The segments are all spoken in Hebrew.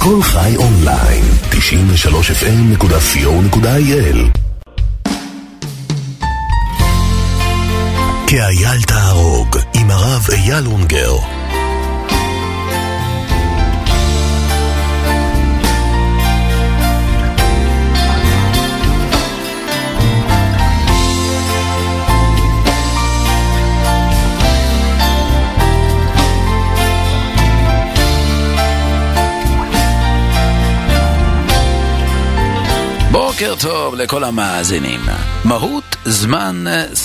כל חי אונליין, 93fm.co.il. כאייל תהרוג עם הרב אייל אונגר. בוקר טוב לכל המאזינים. מהות זמן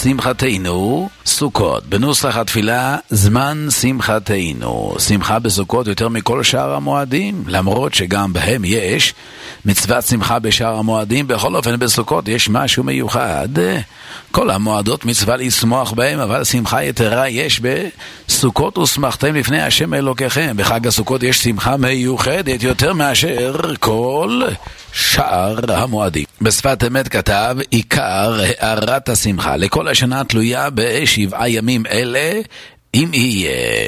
שמחתנו סוכות. בנוסח התפילה זמן שמחתנו. שמחה בסוכות יותר מכל שאר המועדים, למרות שגם בהם יש מצוות שמחה בשאר המועדים. בכל אופן בסוכות יש משהו מיוחד. כל המועדות מצווה לשמוח בהם, אבל שמחה יתרה יש בסוכות. ושמחתם לפני השם אלוקיכם. בחג הסוכות יש שמחה מיוחדת יותר מאשר כל שאר המועדים. בשפת אמת כתב עיקר הערת השמחה לכל השנה תלויה בשבעה ימים אלה, אם יהיה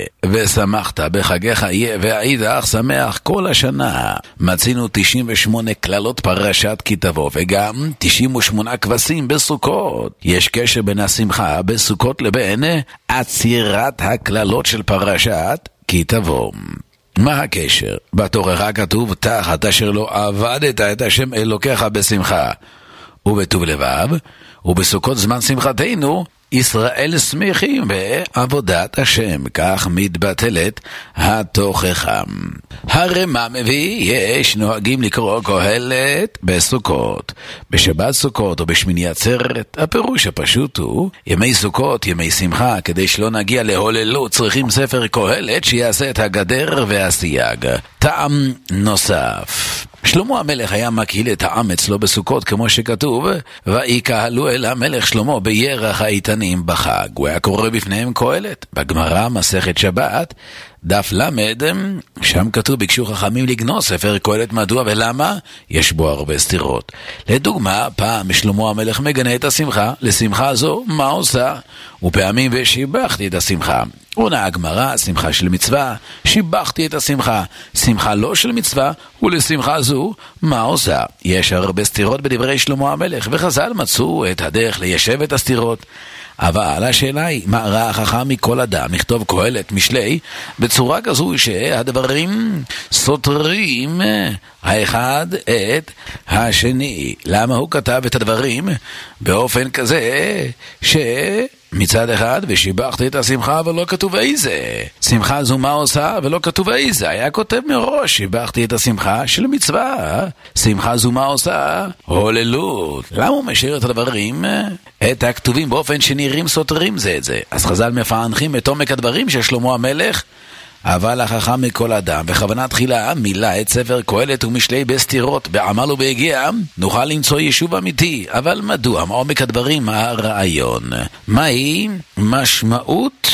ושמחת בחגיך יהיה והיית שמח כל השנה. מצינו 98 כללות פרשת כי תבוא וגם 98 כבשים בסוכות. יש קשר בין השמחה בסוכות לבין עצירת הכללות של פרשת כי תבוא. מה הקשר? בתורה כתוב תחת אשר לא עבדת את השם אלוקיך בשמחה ובטוב לבב, ובסוכות זמן שמחתנו ישראל שמחים בעבודת השם, כך מתבטלת התוכחה. הרי מה מביא? יש נוהגים לקרוא קהלת בסוכות, בשבת סוכות או בשמיני עצרת. הפירוש הפשוט הוא ימי סוכות, ימי שמחה. כדי שלא נגיע להוללות צריכים ספר קהלת שיעשה את הגדר והסייג. טעם נוסף, שלמה המלך היה מקהיל את העם אצלו בסוכות, כמו שכתוב ויקהלו אל המלך שלמה בירח האיתנים בחג. הוא היה קורא בפניהם קהלת. בגמרא מסכת שבת דף למד, שם כתוב ביקשו חכמים לגנוז ספר קהלת. מדוע ולמה? יש בו הרבה סתירות. לדוגמה, פעם שלמה המלך מגנה את השמחה. לשמחה זו מה עושה? ופעמים ושיבחתי את השמחה. עונה הגמרא, שמחה של מצווה, שיבחתי את השמחה. שמחה לא של מצווה, ולשמחה זו מה עושה? יש הרבה סתירות בדברי שלמה המלך, וחז"ל מצאו את הדרך ליישב את הסתירות. אבל השאלה היא, מה ראה חכם מכל אדם לכתוב קהלת משלי בצורה כזו שהדברים סותרים האחד את השני? למה הוא כתב את הדברים באופן כזה מצד אחד ושיבחתי את השמחה ולא כתוב איזה? שמחה זו מה עושה ולא כתוב איזה? היה כותב מראש שיבחתי את השמחה של מצווה. שמחה זו מה עושה? הוללות. למה הוא משאיר את הדברים, את הכתובים, באופן שנראים סותרים זה את זה? אז חז"ל מפענחים את עומק הדברים של שלמה המלך. אבל החכם מכל אדם בכוונה תחילה מילא את ספר קהלת ומשלי בסתירות בעמל ובהגיע, נוכל למצוא יישוב אמיתי. אבל מדוע? מה עומק הדברים? הרעיון. מהי משמעות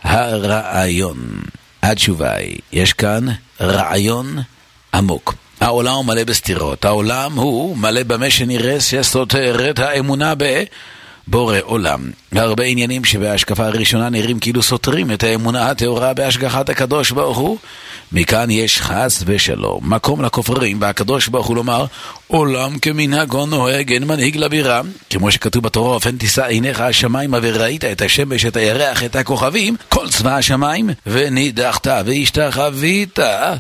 הרעיון? התשובה היא, יש כאן רעיון עמוק. העולם הוא מלא בסתירות. העולם הוא מלא במה שנראה שסותר את האמונה בורא עולם. הרבה עניינים שבהשקפה הראשונה נראים כאילו סותרים את האמונה התאורה בהשגחת הקדוש ברוך הוא. מכאן יש חס ושלום מקום לכופרים והקדוש ברוך הוא לומר עולם כמנהגו נוהג, אין מנהיג לבירה, כמו שכתוב בתורה אופן תישא עיניך השמיים וראית את השמש את הירח את הכוכבים כל צבא השמיים ונידחת והשתחווית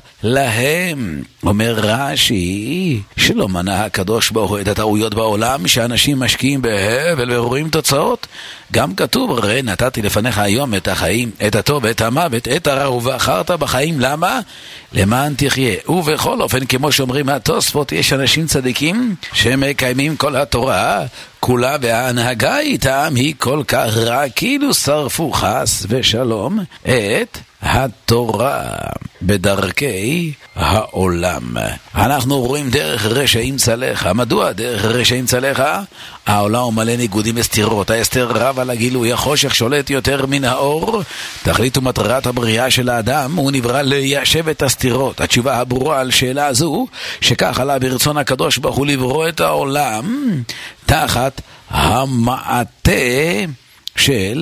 להם. אומר רש"י שלא מנע הקדוש ברוך הוא את הטעויות בעולם שאנשים משקיעים בהבל ורואים תוצאות. גם כתוב הרי נתתי לפניך היום את החיים, את הטוב, את המוות, את הרע ובחרת בחיים. למה? למען תחיה. ובכל אופן כמו שאומרים התוספות, יש אנשים צדיקים שמקיימים כל התורה כולה וההנהגה איתם היא כל כך רע כאילו שרפו חס ושלום את התורה בדרכי העולם. אנחנו רואים דרך רשעים צלחה. מדוע דרך רשעים צלחה? העולם הוא מלא ניגודים וסתירות. ההסתר רב על הגילוי, החושך שולט יותר מן האור. תכלית ומטרת הבריאה של האדם הוא נברא ליישב את הסתירות. התשובה הברורה על שאלה זו שכך עלה ברצון הקדוש ברוך הוא לברוא את העולם תחת המעטה של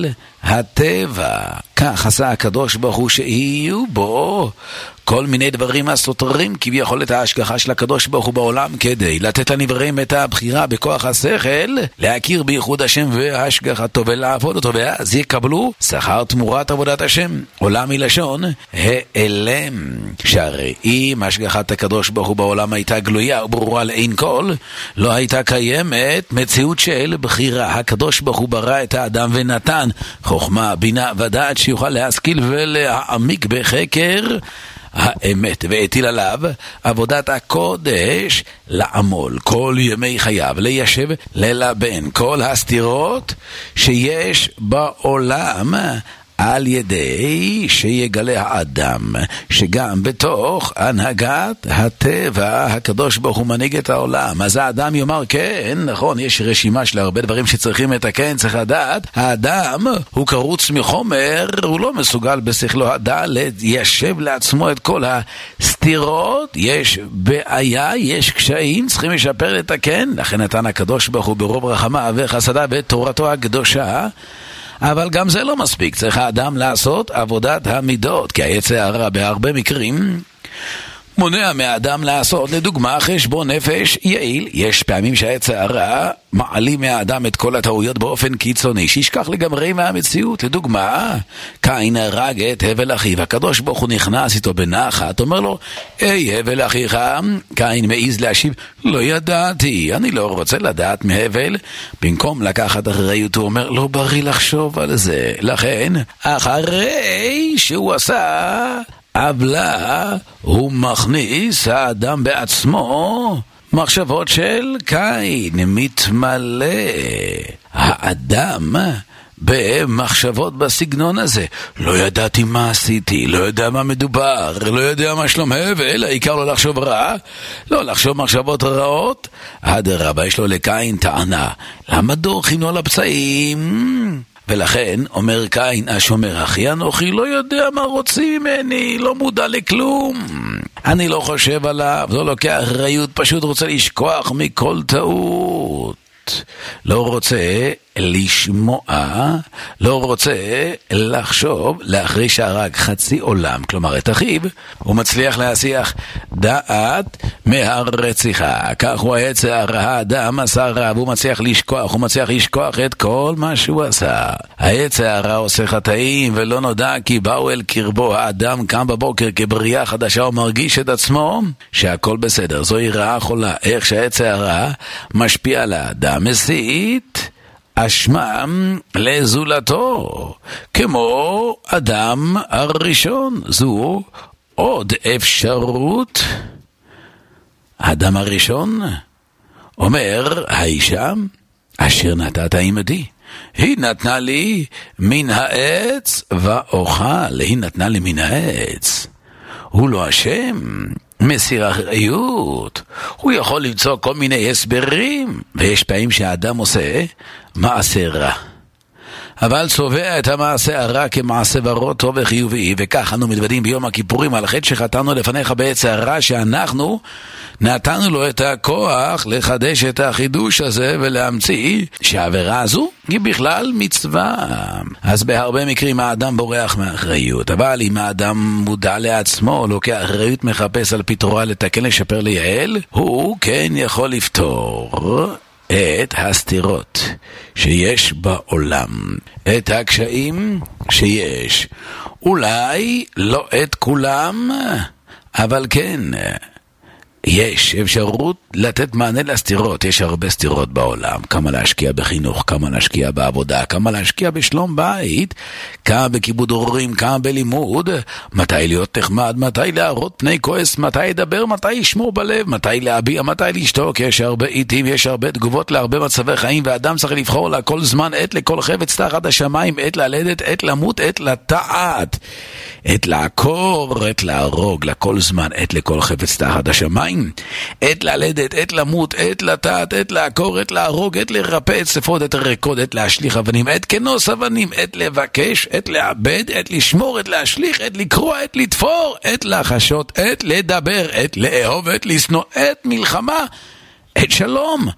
הטבע. כך עשה הקדוש ברוך הוא שיהיו בו כל מיני דברים הסותרים כביכול את ההשגחה של הקדוש ברוך הוא בעולם, כדי לתת לנבראים את הבחירה בכוח השכל להכיר בייחוד השם והשגחתו ולעבוד אותו, ואז יקבלו שכר תמורת עבודת השם. עולם מלשון העלם, שהרי אם השגחת הקדוש ברוך הוא בעולם הייתה גלויה וברורה לעין כל, לא הייתה קיימת מציאות של בחירה. הקדוש ברוך הוא ברא את האדם ונתן חוכמה, בינה ודעת שיוכל להשכיל ולהעמיק בחקר האמת, והטיל עליו עבודת הקודש לעמול כל ימי חייו, ליישב, ללבן כל הסתירות שיש בעולם, על ידי שיגלה האדם שגם בתוך הנהגת הטבע הקדוש ברוך הוא מנהיג את העולם. אז האדם יאמר כן, נכון, יש רשימה של הרבה דברים שצריכים לתקן, צריך לדעת, האדם הוא קרוץ מחומר, הוא לא מסוגל בשכלו הדלת ליישב לעצמו את כל הסתירות, יש בעיה, יש קשיים, צריכים לשפר, לתקן. לכן נתן הקדוש ברוך הוא ברוב רחמה וחסדה בתורתו הקדושה. אבל גם זה לא מספיק, צריך האדם לעשות עבודת המידות, כי היצר הרע בהרבה מקרים מונע מהאדם לעשות, לדוגמה, חשבון נפש יעיל. יש פעמים שהיצר הרע מעלים מהאדם את כל הטעויות באופן קיצוני, שישכח לגמרי מהמציאות. לדוגמה, קין הרג את הבל אחיו, הקדוש ברוך הוא נכנס איתו בנחת, אומר לו, היי הבל אחיך, קין מעיז להשיב, לא ידעתי, אני לא רוצה לדעת מהבל. במקום לקחת אחריות הוא אומר, לא בריא לחשוב על זה. לכן, אחרי שהוא עשה עוולה, הוא מכניס האדם בעצמו מחשבות של קין, מתמלא האדם במחשבות בסגנון הזה. לא ידעתי מה עשיתי, לא יודע מה מדובר, לא יודע מה שלום הבל, העיקר לא לחשוב רע, לא לחשוב מחשבות רעות. אדרבה, יש לו לקין טענה, למה דורכים על הפצעים? ולכן אומר קין השומר, אחי אנוכי לא יודע מה רוצים ממני, לא מודע לכלום, אני לא חושב עליו, לא לוקח אחריות, פשוט רוצה לשכוח מכל טעות, לא רוצה לשמוע, לא רוצה לחשוב, לאחרי שהרג חצי עולם, כלומר את אחיו, הוא מצליח להסיח דעת מהרציחה. כך הוא היצר הרע, האדם עשה רע, והוא מצליח לשכוח, הוא מצליח לשכוח את כל מה שהוא עשה. היצר הרע עושה חטאים ולא נודע כי באו אל קרבו. האדם קם בבוקר כבריאה חדשה, הוא מרגיש את עצמו שהכל בסדר. זוהי רעה חולה, איך שהיצר הרע משפיע על האדם, מסית אשמם לזולתו, כמו אדם הראשון. זו עוד אפשרות. האדם הראשון אומר, האישה אשר נתת עמדי, היא נתנה לי מן העץ ואוכל. היא נתנה לי מן העץ, הוא לא אשם, מסיר אחריות. הוא יכול למצוא כל מיני הסברים, ויש פעמים שהאדם עושה מעשה רע, אבל צובע את המעשה הרע כמעשה ורוד טוב וחיובי. וכך אנו מתוודעים ביום הכיפורים על חטא שחטאנו לפניך בעץ הרע, שאנחנו נתנו לו את הכוח לחדש את החידוש הזה ולהמציא שהעבירה הזו היא בכלל מצווה. אז בהרבה מקרים האדם בורח מאחריות, אבל אם האדם מודע לעצמו, לוקח אחריות, מחפש על פתרון, לתקן, לשפר, לייעל, הוא כן יכול לפתור את הסתירות שיש בעולם, את הקשיים שיש. אולי לא את כולם, אבל כן, יש אפשרות לתת מענה לסתירות. יש הרבה סתירות בעולם, כמה להשקיע בחינוך, כמה להשקיע בעבודה, כמה להשקיע בשלום בית, כמה בכיבוד הורים, כמה בלימוד, מתי להיות נחמד, מתי להראות פני כועס, מתי לדבר, מתי לשמור בלב, מתי להביע, מתי לשתוק. יש הרבה עיתים, יש הרבה תגובות להרבה מצבי חיים, ואדם צריך לבחור לכל זמן עת לכל חפץ תחת השמיים, עת ללדת, עת למות, עת לטעת, עת לעקור, עת להרוג, לכל זמן עת לכל חפץ תחת השמיים, עת ללדת, עת למות, עת לטעת, עת לעקור, עת להרוג, עת לרפא, עת שפות, עת לרקוד, עת להשליך אבנים, עת כנוס אבנים, עת לבקש, עת לאבד, עת לשמור, עת להשליך, עת לקרוא, עת לתפור, עת לחשות, עת לדבר, עת לאהוב, עת לשנוא, עת מלחמה, עת שלום.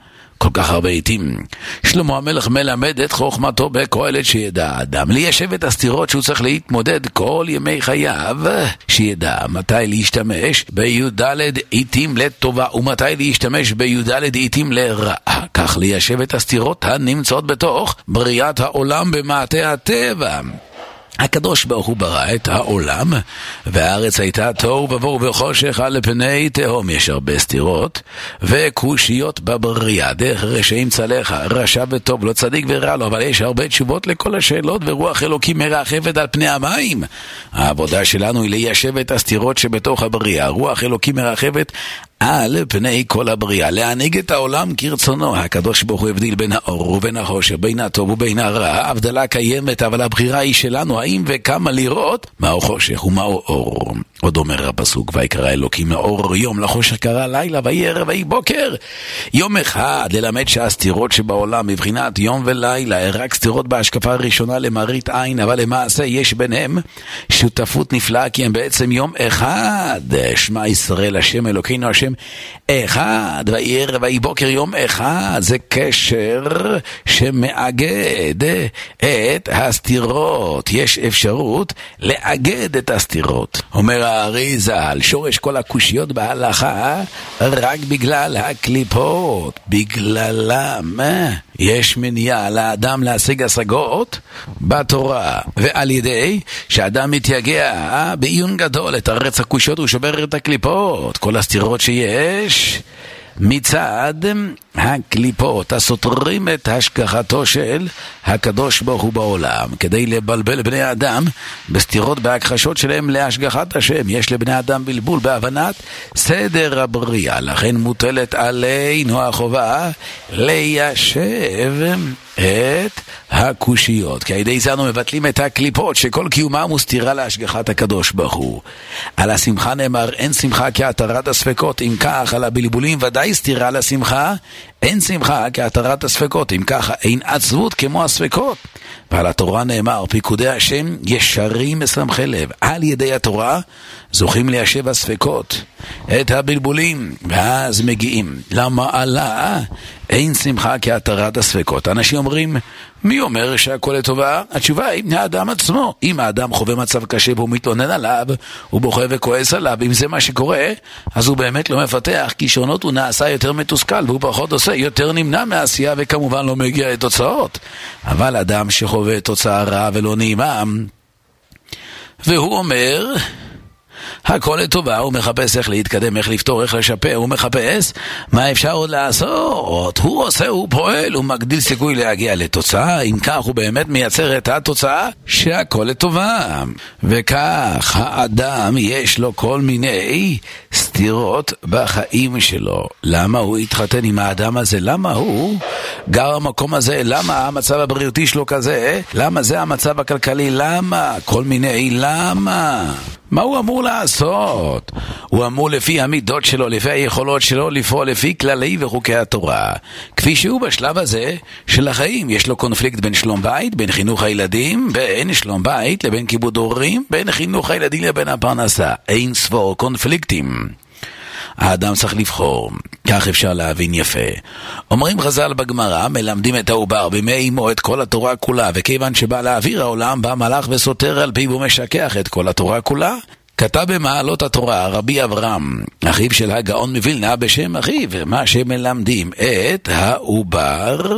כל כך הרבה עיתים. שלמה המלך מלמד את חוכמתו בקהלת שידע האדם ליישב את הסתירות שהוא צריך להתמודד כל ימי חייו, שידע מתי להשתמש בי"ד עיתים לטובה ומתי להשתמש בי"ד עיתים לרעה, כך ליישב את הסתירות הנמצאות בתוך בריאת העולם במעטה הטבע. הקדוש ברוך הוא ברא את העולם, והארץ הייתה תוהו ובוהו וחושך על פני תהום. יש הרבה סתירות וקושיות בבריאה, דרך רשעים צלחה, רשע וטוב, לא צדיק ורע לו, אבל יש הרבה תשובות לכל השאלות, ורוח אלוקים מרחפת על פני המים. העבודה שלנו היא ליישב את הסתירות שבתוך הבריאה. רוח אלוקים מרחפת על פני כל הבריאה, להנהיג את העולם כרצונו. הקדוש ברוך הוא הבדיל בין האור ובין החושך, בין הטוב ובין הרע. ההבדלה קיימת, אבל הבחירה היא שלנו, האם וכמה לראות מהו חושך ומהו אור. עוד אומר הפסוק, ויקרא אלוקים לאור יום, לחושך קרא לילה, ויהי ערב ויהי בוקר. יום אחד ללמד שהסתירות שבעולם מבחינת יום ולילה רק סתירות בהשקפה הראשונה למראית עין, אבל למעשה יש ביניהם שותפות נפלאה, כי הם בעצם יום אחד. שמע ישראל השם אלוקינו השם אחד, ויהי ערב ויהי בוקר, יום אחד. זה קשר שמאגד את הסתירות. יש אפשרות לאגד את הסתירות. אומר האריזה, על שורש כל הקושיות בהלכה רק בגלל הקליפות, בגללם יש מניעה לאדם להשיג השגות בתורה, ועל ידי שאדם מתייגע בעיון גדול את ארץ הקושיות הוא שובר את הקליפות, כל הסתירות שיש מצד הקליפות הסותרים את השגחתו של הקדוש ברוך הוא בעולם, כדי לבלבל בני אדם בסתירות בהכחשות שלהם להשגחת השם. יש לבני אדם בלבול בהבנת סדר הבריאה, לכן מוטלת עלינו החובה ליישב את הקושיות, כי על ידי זה אנו מבטלים את הקליפות שכל קיומם הוא סתירה להשגחת הקדוש ברוך הוא. על השמחה נאמר אין שמחה כהתרת הספקות, אם כך על הבלבולים ודאי סתירה לשמחה, אין שמחה כהתרת הספקות, אם ככה אין עצבות כמו הספקות. ועל התורה נאמר פיקודי השם ישרים משמחי לב. על ידי התורה זוכים ליישב הספקות, את הבלבולים, ואז מגיעים למעלה אין שמחה כהתרת הספקות. אנשים אומרים, מי אומר שהכל לטובה? התשובה היא האדם עצמו. אם האדם חווה מצב קשה והוא מתלונן עליו, הוא בוכה וכועס עליו, אם זה מה שקורה, אז הוא באמת לא מפתח כישרונות, הוא נעשה יותר מתוסכל והוא פחות עושה, יותר נמנע מעשייה וכמובן לא מגיע לתוצאות. אבל אדם שחווה תוצאה רעה ולא נעימה, והוא אומר הכל לטובה, הוא מחפש איך להתקדם, איך לפתור, איך לשפר, הוא מחפש מה אפשר עוד לעשות, הוא עושה, הוא פועל, הוא מגדיל סיכוי להגיע לתוצאה. אם כך הוא באמת מייצר את התוצאה שהכל לטובה. וכך האדם יש לו כל מיני סתירות בחיים שלו. למה הוא התחתן עם האדם הזה? למה הוא גר במקום הזה? למה המצב הבריאותי שלו כזה? למה זה המצב הכלכלי? למה? כל מיני למה. מה הוא אמור לעשות? הוא אמור לפי המידות שלו, לפי היכולות שלו, לפעול לפי כללי וחוקי התורה. כפי שהוא בשלב הזה של החיים, יש לו קונפליקט בין שלום בית, בין חינוך הילדים, בין שלום בית לבין כיבוד הורים, בין חינוך הילדים לבין הפרנסה. אין ספור קונפליקטים. האדם צריך לבחור, כך אפשר להבין יפה. אומרים חז"ל בגמרא, מלמדים את העובר בימי אמו את כל התורה כולה, וכיוון שבא לאוויר העולם, בא מלאך וסותר על פיו ומשכח את כל התורה כולה. כתב במעלות התורה רבי אברהם, אחיו של הגאון מווילנה בשם אחיו, מה שמלמדים את העובר,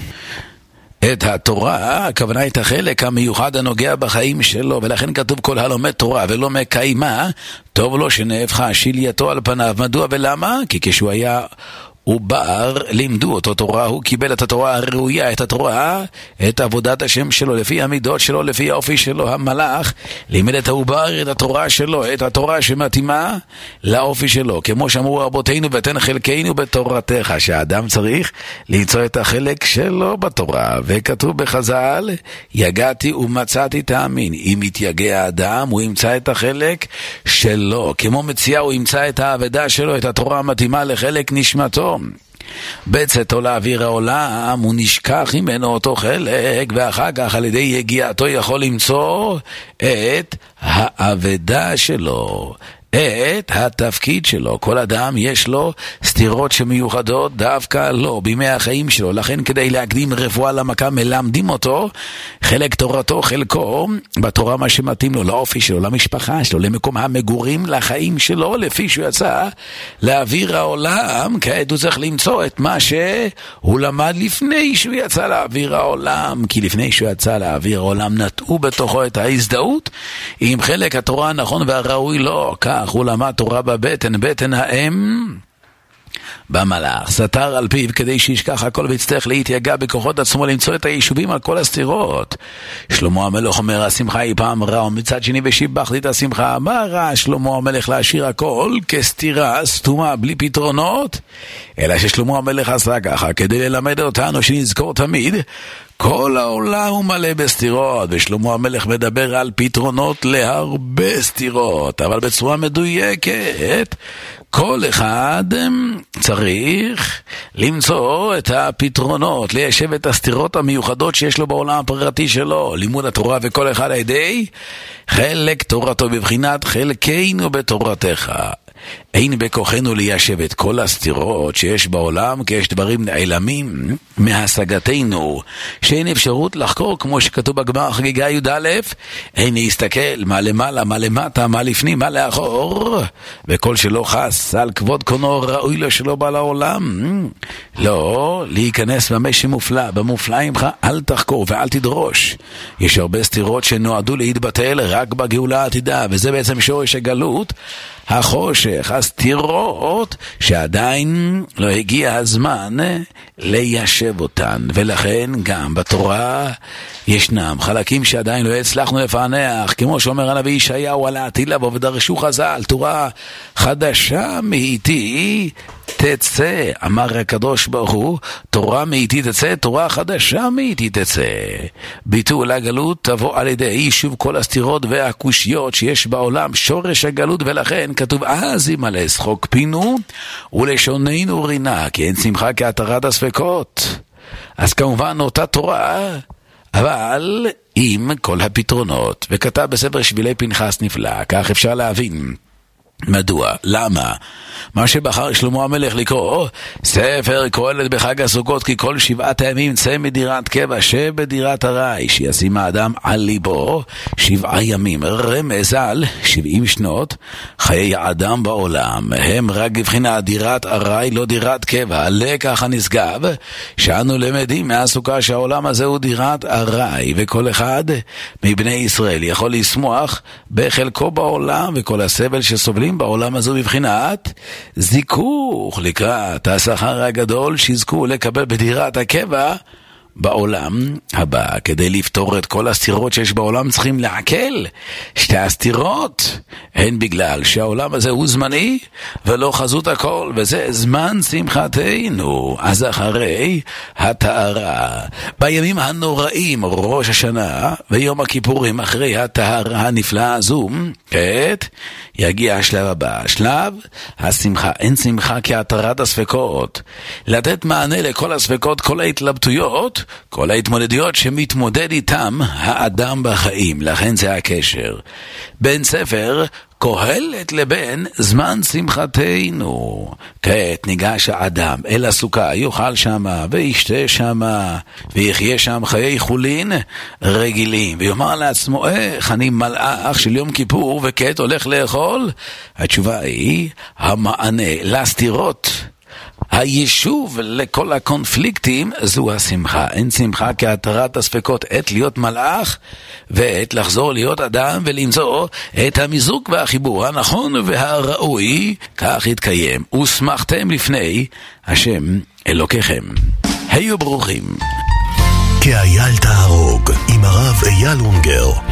את התורה, הכוונה את החלק המיוחד הנוגע בחיים שלו, ולכן כתוב כל הלומד תורה ולא מקיימה, טוב לו שנהפכה שילייתו על פניו. מדוע ולמה? כי כשהוא היה עובר לימדו אותו תורה, הוא קיבל את התורה הראויה, את התורה, את עבודת השם שלו, לפי המידות שלו, לפי האופי שלו. המלאך לימד את העובר את התורה שלו, את התורה שמתאימה לאופי שלו, כמו שאמרו רבותינו, ותן חלקנו בתורתך, שהאדם צריך למצוא את החלק שלו בתורה. וכתוב בחז"ל, יגעתי ומצאתי תאמין. אם יתייגע האדם הוא ימצא את החלק שלו, כמו מציאה הוא ימצא את העבודה שלו, את התורה המתאימה לחלק נשמתו. בצאתו לאוויר העולם הוא נשכח ממנו אותו חלק, ואחר כך על ידי יגיעתו יכול למצוא את העבודה שלו, את התפקיד שלו. כל אדם יש לו סתירות שמיוחדות דווקא לא בימי החיים שלו, לכן כדי להקדים רפואה למכה מלמדים אותו חלק תורתו, חלקו בתורה מה שמתאים לו, לאופי שלו, למשפחה שלו, למקום המגורים, לחיים שלו, לפי שהוא יצא לאוויר העולם. כעת הוא צריך למצוא את מה שהוא למד לפני שהוא יצא לאוויר העולם, כי לפני שהוא יצא לאוויר העולם נטעו בתוכו את ההזדהות עם חלק התורה הנכון והראוי לו. כך הוא למד תורה בבטן, בטן האם במלאך, סתר על פיו כדי שישכח הכל ויצטרך להתייגע בכוחות עצמו למצוא את היישובים על כל הסתירות. שלמה המלך אומר, השמחה היא פעם רע, ומצד שני ושיבחתי את השמחה. מה רע שלמה המלך להשאיר הכל כסתירה סתומה בלי פתרונות? אלא ששלמה המלך עשה ככה כדי ללמד אותנו שנזכור תמיד כל העולם הוא מלא בסתירות, ושלמה המלך מדבר על פתרונות להרבה סתירות, אבל בצורה מדויקת. כל אחד צריך למצוא את הפתרונות, ליישב את הסתירות המיוחדות שיש לו בעולם הפרטי שלו. לימוד התורה וכל אחד על ידי חלק תורתו, בבחינת חלקנו בתורתך. אין בכוחנו ליישב את כל הסתירות שיש בעולם, כי יש דברים נעלמים מהשגתנו, שאין אפשרות לחקור, כמו שכתוב בגמרא חגיגה י"א, אין להסתכל מה למעלה, מה למטה, מה לפנים, מה לאחור, וכל שלא חס על כבוד קונו ראוי לו שלא בא לעולם. לא להיכנס במה שמופלא, במופלאימך אל תחקור ואל תדרוש. יש הרבה סתירות שנועדו להתבטל רק בגאולה העתידה, וזה בעצם שורש הגלות, החושך, הסתירות שעדיין לא הגיע הזמן ליישב אותן. ולכן גם בתורה ישנם חלקים שעדיין לא הצלחנו לפענח, כמו שאומר הנביא ישעיהו על העתיד לבוא, ודרשו חז"ל, תורה חדשה מאיתי תצא, אמר הקדוש ברוך הוא, תורה מאיתי תצא, תורה חדשה מאיתי תצא. ביטול הגלות תבוא על ידי יישוב כל הסתירות והקושיות שיש בעולם, שורש הגלות. ולכן כתוב, אז ימלא שחוק פינו ולשוננו רינה, כי אין שמחה כהתרת הספקות. אז כמובן אותה תורה, אבל עם כל הפתרונות. וכתב בספר שבילי פנחס נפלא, כך אפשר להבין מדוע, למה? מה שבחר שלמה המלך לקרוא ספר קהלת בחג הסוכות, כי כל 7 ימים צא מדירת קבע שבדירת ארעי, שישים האדם על ליבו 7 ימים, רמז על 70 שנות חיי האדם בעולם, הם רק בבחינת דירת ארעי, לא דירת קבע. לקח הנשגב שאנו למדים מהסוכה שהעולם הזה הוא דירת ארעי, וכל אחד מבני ישראל יכול לשמוח בחלקו בעולם, וכל הסבל שסובלים בעולם הזו בבחינת זיכוך לקראת השכר הגדול שיזכו לקבל בדירת הקבע בעולם הבא. כדי לפתור את כל הסתירות שיש בעולם צריכים לעכל שתי הסתירות, הן בגלל שהעולם הזה הוא זמני ולא חזות הכל, וזה זמן שמחתנו. אז אחרי הטהרה בימים הנוראים, ראש השנה ויום הכיפורים, אחרי הטהרה הנפלאה הזו כעת יגיע השלב הבא, שלב השמחה. אין שמחה כהתרת הספקות, לתת מענה לכל הספקות, כל ההתלבטויות, כל ההתמודדויות שמתמודד איתם האדם בחיים. לכן זה הקשר בין ספר קהלת לבין זמן שמחתנו. כעת ניגש האדם אל הסוכה, יאכל שמה וישתה שמה ויחיה שם חיי חולין רגילים, ויאמר לעצמו, איך אני מלאך של יום כיפור וכעת הולך לאכול? התשובה היא המענה לסתירות, היישוב לכל הקונפליקטים, זו השמחה. אין שמחה כהתרת הספקות, עת להיות מלאך ועת לחזור להיות אדם ולמצוא את המזוג והחיבור הנכון והראוי. כך יתקיים, ושמחתם לפני השם אלוקיכם. היו ברוכים. כאייל תהרוג עם הרב אייל אונגר.